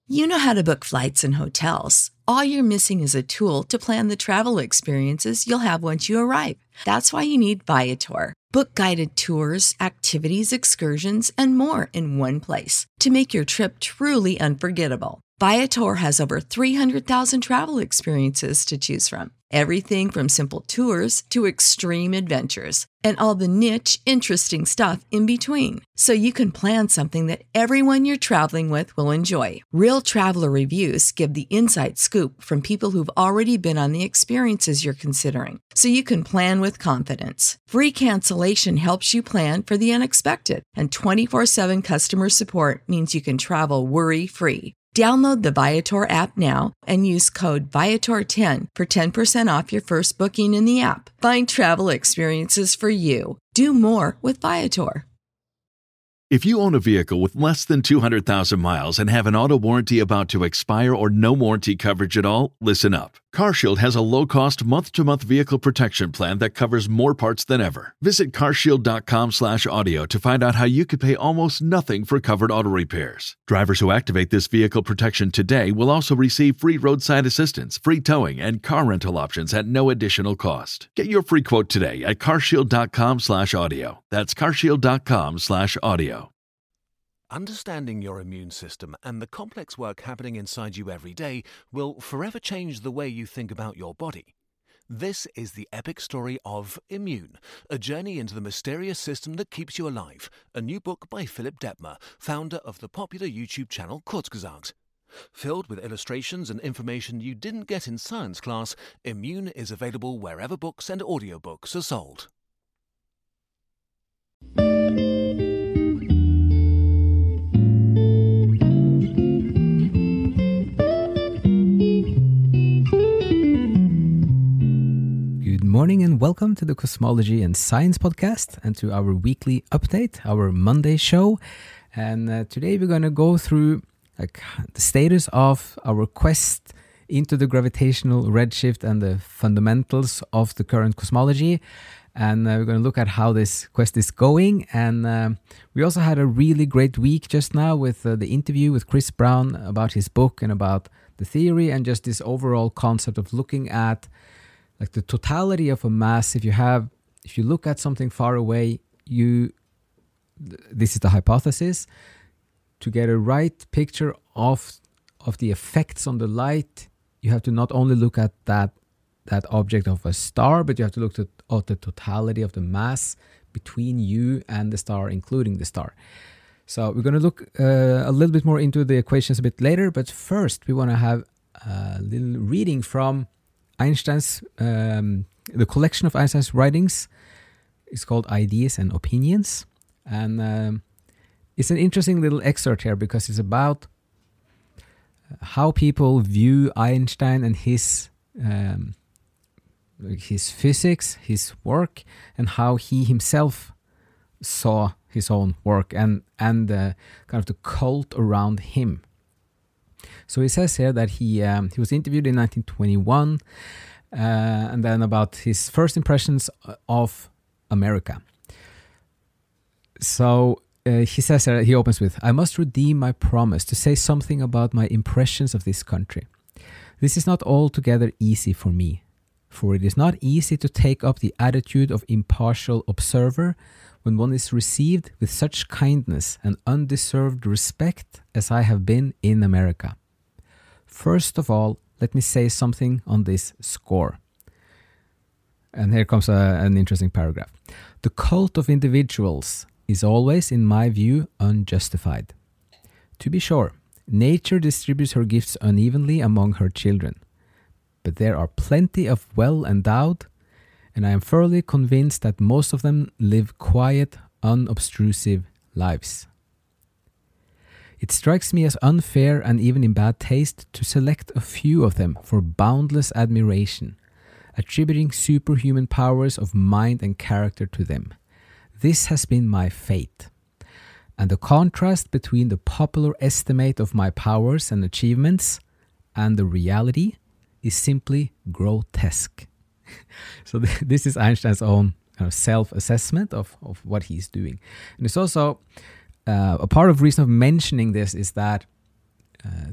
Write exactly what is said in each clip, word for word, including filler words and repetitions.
You know how to book flights and hotels. All you're missing is a tool to plan the travel experiences you'll have once you arrive. That's why you need Viator. Book guided tours, activities, excursions, and more in one place to make your trip truly unforgettable. Viator has over three hundred thousand travel experiences to choose from. Everything from simple tours to extreme adventures and all the niche, interesting stuff in between. So you can plan something that everyone you're traveling with will enjoy. Real traveler reviews give the inside scoop from people who've already been on the experiences you're considering. So you can plan with confidence. Free cancellation helps you plan for the unexpected. And twenty-four seven customer support means you can travel worry-free. Download the Viator app now and use code Viator ten for ten percent off your first booking in the app. Find travel experiences for you. Do more with Viator. If you own a vehicle with less than two hundred thousand miles and have an auto warranty about to expire or no warranty coverage at all, listen up. CarShield has a low-cost month-to-month vehicle protection plan that covers more parts than ever. Visit carshield.com slash audio to find out how you could pay almost nothing for covered auto repairs. Drivers who activate this vehicle protection today will also receive free roadside assistance, free towing, and car rental options at no additional cost. Get your free quote today at carshield.com slash audio. That's carshield.com slash audio. Understanding your immune system and the complex work happening inside you every day will forever change the way you think about your body. This is the epic story of Immune, a journey into the mysterious system that keeps you alive, a new book by Philipp Dettmer, founder of the popular YouTube channel Kurzgesagt. Filled with illustrations and information you didn't get in science class, Immune is available wherever books and audiobooks are sold. Good morning and welcome to the Cosmology and Science podcast and to our weekly update, our Monday show. And uh, today we're going to go through like the status of our quest into the gravitational redshift and the fundamentals of the current cosmology. And uh, we're going to look at how this quest is going. And uh, we also had a really great week just now with uh, the interview with Chris Brown about his book and about the theory and just this overall concept of looking at like the totality of a mass. If you have, if you look at something far away, you, this is the hypothesis, to get a right picture of of the effects on the light, you have to not only look at that that object of a star, but you have to look at, at the totality of the mass between you and the star, including the star. So we're going to look uh, a little bit more into the equations a bit later, but first we want to have a little reading from Einstein's, um, the collection of Einstein's writings. Is called Ideas and Opinions. And um, it's an interesting little excerpt here because it's about how people view Einstein and his um, his physics, his work, and how he himself saw his own work and, and uh, kind of the cult around him. So he says here that he um, he was interviewed in nineteen twenty-one, uh, and then about his first impressions of America. So uh, he says here, he opens with, "I must redeem my promise to say something about my impressions of this country. This is not altogether easy for me, for it is not easy to take up the attitude of impartial observer when one is received with such kindness and undeserved respect as I have been in America. First of all, let me say something on this score." And here comes a, an interesting paragraph. "The cult of individuals is always, in my view, unjustified. To be sure, nature distributes her gifts unevenly among her children, but there are plenty of well-endowed, and I am thoroughly convinced that most of them live quiet, unobtrusive lives. It strikes me as unfair and even in bad taste to select a few of them for boundless admiration, attributing superhuman powers of mind and character to them. This has been my fate, and the contrast between the popular estimate of my powers and achievements and the reality is simply grotesque." So th- this is Einstein's own kind of self-assessment of, of what he's doing. And it's also, uh, a part of the reason of mentioning this is that uh,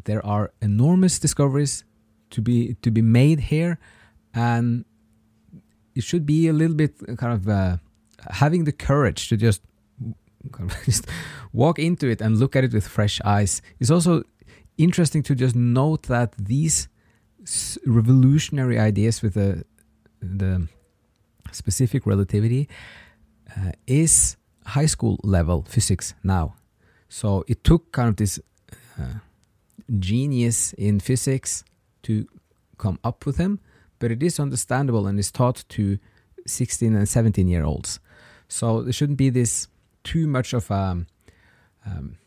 there are enormous discoveries to be to be made here, and it should be a little bit kind of uh, having the courage to just, kind of just walk into it and look at it with fresh eyes. It's also interesting to just note that these revolutionary ideas with the the specific relativity uh, is high school level physics now. So it took kind of this uh, genius in physics to come up with them, but it is understandable and is taught to sixteen and seventeen year olds. So there shouldn't be this too much of a um,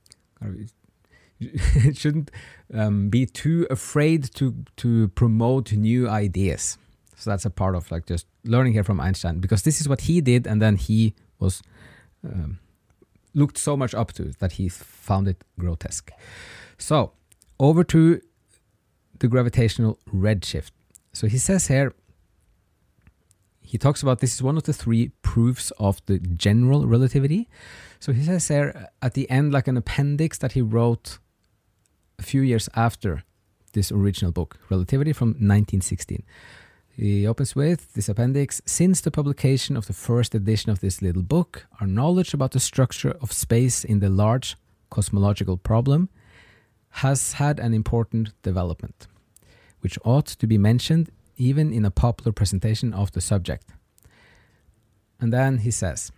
it shouldn't um, be too afraid to to promote new ideas. So that's a part of like just learning here from Einstein, because this is what he did, and then he was um, looked so much up to that he found it grotesque. So over to the gravitational redshift. So he says here, he talks about this is one of the three proofs of the general relativity. So he says here at the end, like an appendix that he wrote a few years after this original book, Relativity, from nineteen sixteen. He opens with this appendix: since the publication of the first edition of this little book, our knowledge about the structure of space in the large cosmological problem has had an important development, which ought to be mentioned even in a popular presentation of the subject. And then he says,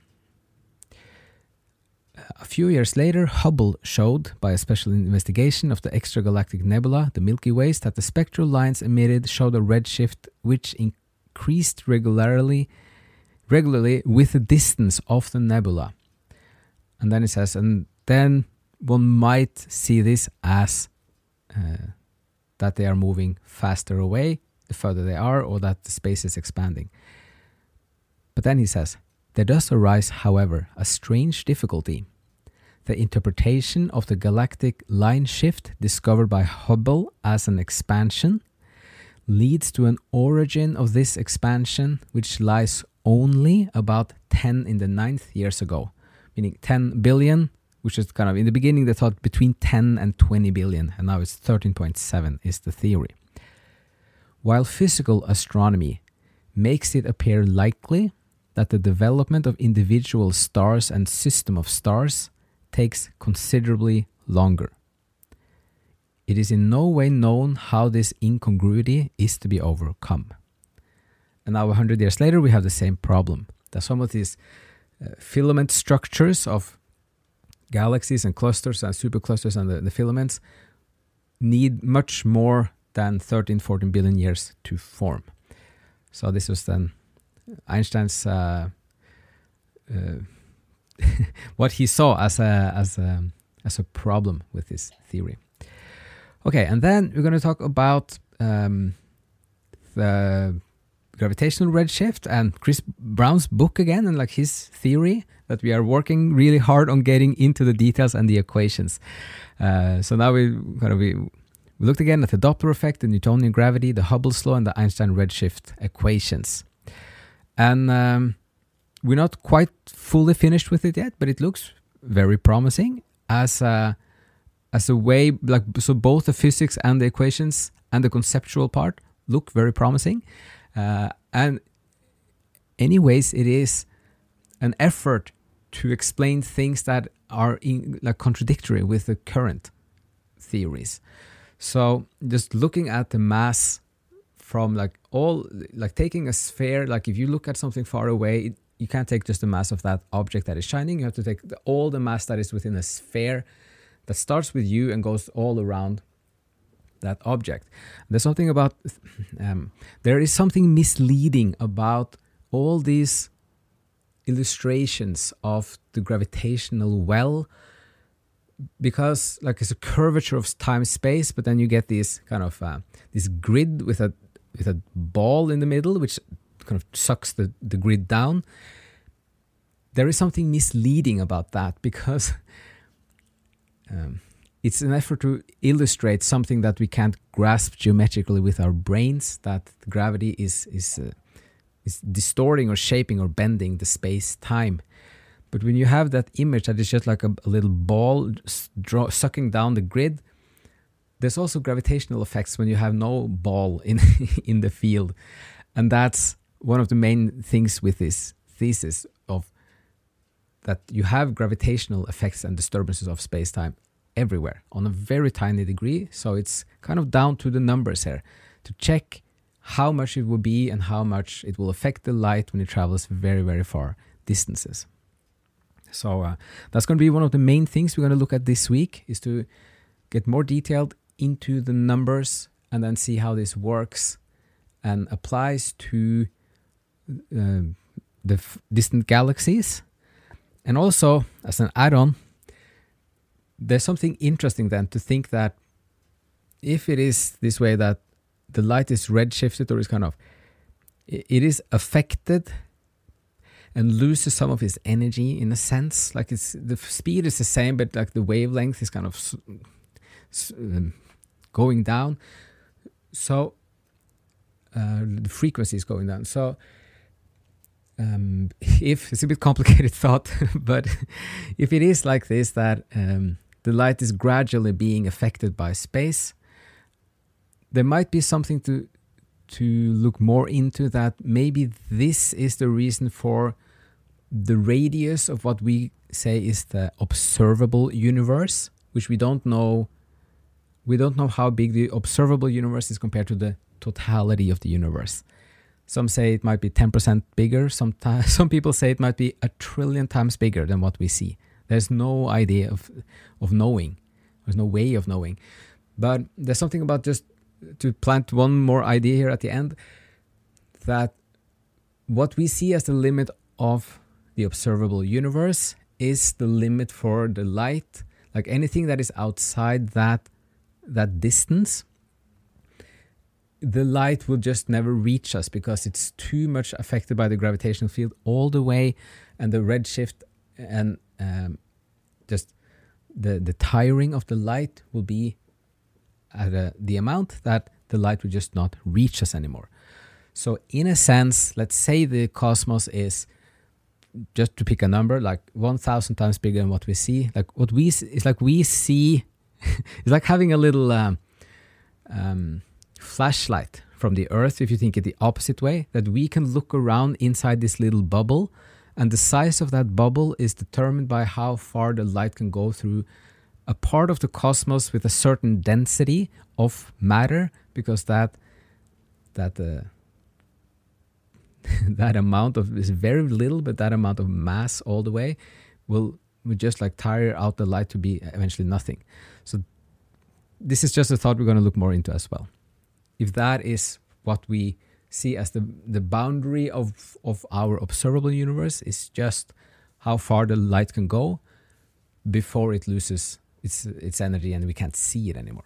a few years later, Hubble showed, by a special investigation of the extragalactic nebula, the Milky Way, that the spectral lines emitted showed a redshift which increased regularly, regularly with the distance of the nebula. And then it says, and then one might see this as uh, that they are moving faster away the further they are, or that the space is expanding. But then he says, there does arise, however, a strange difficulty. The interpretation of the galactic line shift discovered by Hubble as an expansion leads to an origin of this expansion which lies only about ten in the ninth years ago, meaning ten billion, which is kind of, in the beginning they thought between ten and twenty billion, and now it's thirteen point seven is the theory. While physical astronomy makes it appear likely that the development of individual stars and system of stars takes considerably longer, it is in no way known how this incongruity is to be overcome. And now, a hundred years later, we have the same problem. That some of these uh, filament structures of galaxies and clusters and superclusters and the, the filaments need much more than thirteen, fourteen billion years to form. So this was then Einstein's uh, uh, what he saw as a as a as a problem with this theory. Okay, and then we're going to talk about um, the gravitational redshift and Chris Brown's book again, and like his theory that we are working really hard on getting into the details and the equations. Uh, so now we kind of we, we looked again at the Doppler effect, the Newtonian gravity, the Hubble's law, and the Einstein redshift equations. And um, we're not quite fully finished with it yet, but it looks very promising as a, as a way, like, so both the physics and the equations and the conceptual part look very promising. Uh, and anyways, it is an effort to explain things that are in, like contradictory with the current theories. So just looking at the mass from like all, like taking a sphere, like if you look at something far away, it, you can't take just the mass of that object that is shining. You have to take the, all the mass that is within a sphere that starts with you and goes all around that object. There's something about, um, there is something misleading about all these illustrations of the gravitational well, because like it's a curvature of time space, but then you get this kind of uh, this grid with a with a ball in the middle, which kind of sucks the, the grid down. There is something misleading about that, because um, it's an effort to illustrate something that we can't grasp geometrically with our brains, that gravity is is uh, is distorting or shaping or bending the space-time. But when you have that image that is just like a, a little ball draw, sucking down the grid, there's also gravitational effects when you have no ball in in the field. And that's one of the main things with this thesis of that you have gravitational effects and disturbances of space-time everywhere on a very tiny degree. So it's kind of down to the numbers here to check how much it will be and how much it will affect the light when it travels very, very far distances. So uh, that's going to be one of the main things we're going to look at this week, is to get more detailed into the numbers and then see how this works and applies to uh, the f- distant galaxies. And also, as an add-on, there's something interesting then to think that if it is this way that the light is redshifted or is kind of, it is affected and loses some of its energy in a sense. Like it's the speed is the same, but like the wavelength is kind of s- s- um, going down. So uh, the frequency is going down. So um, if it's a bit complicated thought, but if it is like this, that um, the light is gradually being affected by space, there might be something to to look more into, that maybe this is the reason for the radius of what we say is the observable universe, which we don't know. We don't know how big the observable universe is compared to the totality of the universe. Some say it might be ten percent bigger. Some, t- some people say it might be a trillion times bigger than what we see. There's no idea of of knowing. There's no way of knowing. But there's something about, just to plant one more idea here at the end, that what we see as the limit of the observable universe is the limit for the light. Like anything that is outside that that distance, the light will just never reach us because it's too much affected by the gravitational field all the way, and the redshift and um, just the the tiring of the light will be at a, the amount that the light will just not reach us anymore. So in a sense, let's say the cosmos is, just to pick a number, like one thousand times bigger than what we see. Like what we see, it's like we see, it's like having a little um, um, flashlight from the Earth, if you think it the opposite way, that we can look around inside this little bubble, and the size of that bubble is determined by how far the light can go through a part of the cosmos with a certain density of matter, because that that uh, that amount of is very little, but that amount of mass all the way will will just like tire out the light to be eventually nothing. So this is just a thought we're going to look more into as well. If that is what we see as the the boundary of of our observable universe, is just how far the light can go before it loses its its energy and we can't see it anymore.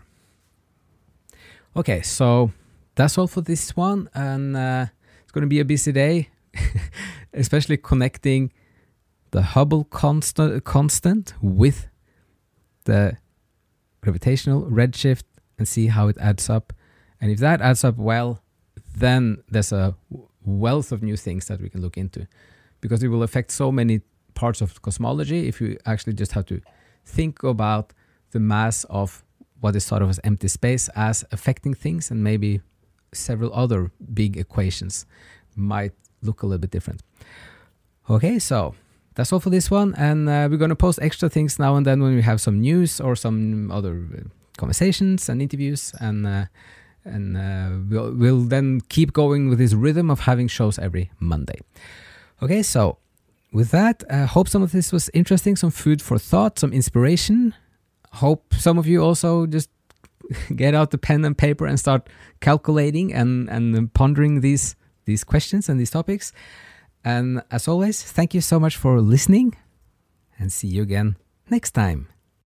Okay, so that's all for this one, and uh, it's going to be a busy day, especially connecting the Hubble constant constant with the gravitational redshift and see how it adds up. And if that adds up well, then there's a wealth of new things that we can look into, because it will affect so many parts of cosmology if you actually just have to think about the mass of what is thought of as empty space as affecting things, and maybe several other big equations might look a little bit different. Okay, so that's all for this one, and uh, we're going to post extra things now and then when we have some news or some other conversations and interviews, and uh, and uh, we'll, we'll then keep going with this rhythm of having shows every Monday. Okay, so with that, I uh, hope some of this was interesting, some food for thought, some inspiration. Hope some of you also just get out the pen and paper and start calculating and, and pondering these, these questions and these topics. And as always, thank you so much for listening, and see you again next time.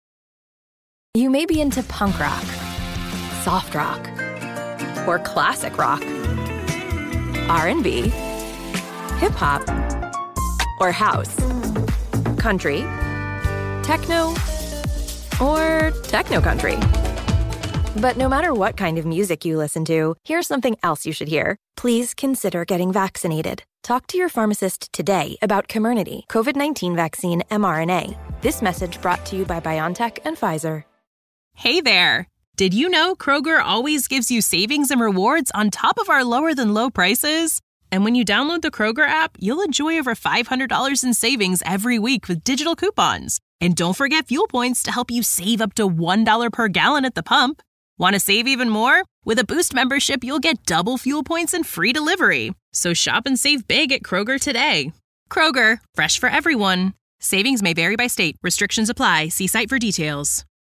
You may be into punk rock, soft rock, or classic rock, R and B, hip-hop, or house, country, techno, or techno-country. But no matter what kind of music you listen to, here's something else you should hear. Please consider getting vaccinated. Talk to your pharmacist today about Comirnaty, COVID nineteen vaccine mRNA. This message brought to you by BioNTech and Pfizer. Hey there. Did you know Kroger always gives you savings and rewards on top of our lower-than-low prices? And when you download the Kroger app, you'll enjoy over five hundred dollars in savings every week with digital coupons. And don't forget fuel points to help you save up to one dollar per gallon at the pump. Want to save even more? With a Boost membership, you'll get double fuel points and free delivery. So shop and save big at Kroger today. Kroger, fresh for everyone. Savings may vary by state. Restrictions apply. See site for details.